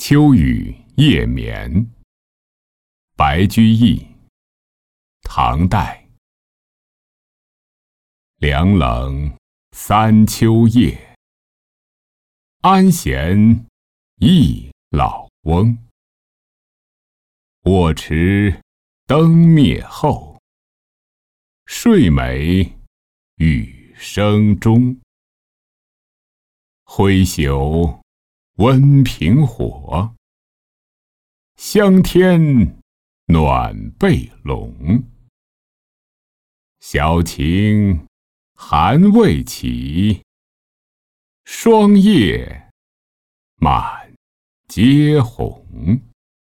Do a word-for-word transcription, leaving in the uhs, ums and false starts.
秋雨夜眠，白居易，唐代。凉冷三秋夜，安闲忆老翁。卧迟灯灭后，睡美雨声中。挥袖温平火，香天暖被笼。小晴还未起，霜叶满阶红。